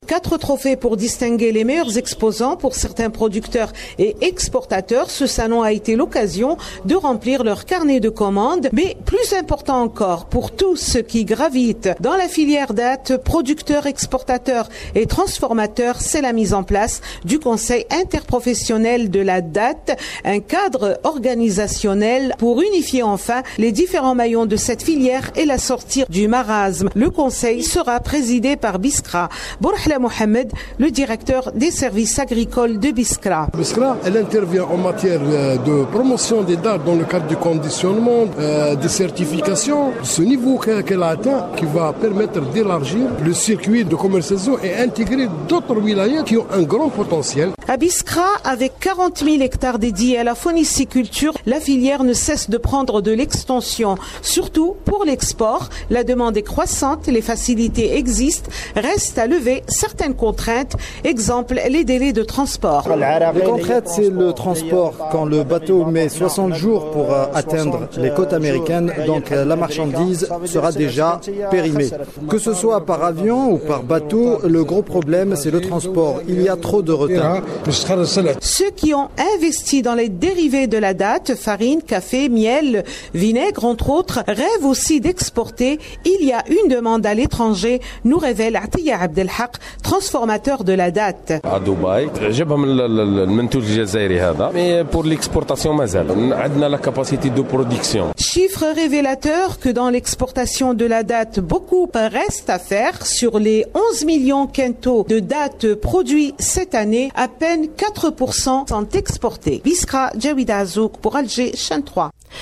4 trophées pour distinguer les meilleurs exposants pour certains producteurs et exportateurs. Ce salon a été l'occasion de remplir leur carnet de commandes. Mais plus important encore, pour tous ceux qui gravitent dans la filière date, producteurs, exportateurs et transformateurs, c'est la mise en place du Conseil interprofessionnel de la date, un cadre organisationnel pour unifier enfin les différents maillons de cette filière et la sortir du marasme. Le Conseil sera présidé par Biskra. Bourhla Mohamed, le directeur des services agricoles de Biskra. Biskra, elle intervient en matière de promotion des dates dans le cadre du conditionnement, des certifications. Ce niveau qu'elle a atteint qui va permettre d'élargir le circuit de commercialisation et intégrer d'autres wilayas qui ont un grand potentiel. À Biskra, avec 40 000 hectares dédiés à la phonicculture, la filière ne cesse de prendre de l'extension, surtout pour l'export. La demande est croissante, les facilités existent, reste à lever certaines contraintes, exemple les délais de transport. Les contraintes, c'est le transport. Quand le bateau met 60 jours pour atteindre les côtes américaines, donc la marchandise sera déjà périmée. Que ce soit par avion ou par bateau, le gros problème, c'est le transport. Il y a trop de retard. Ceux qui ont investi dans les dérivés de la date, farine, café, miel, vinaigre, entre autres, rêvent aussi d'exporter. Il y a une demande à l'étranger, nous révèle Atiya Abdelhaq, transformateur de la date. À Dubaï, جبهم المنتوج الجزائري هذا, mais pour l'exportation مازال عندنا la capacité de production. Chiffre révélateur que dans l'exportation de la date, beaucoup reste à faire. Sur les 11 millions quintaux de dates produits cette année, à peine 4% sont exportés. Biskra, Jawida Azouk pour Alger, chaîne 3.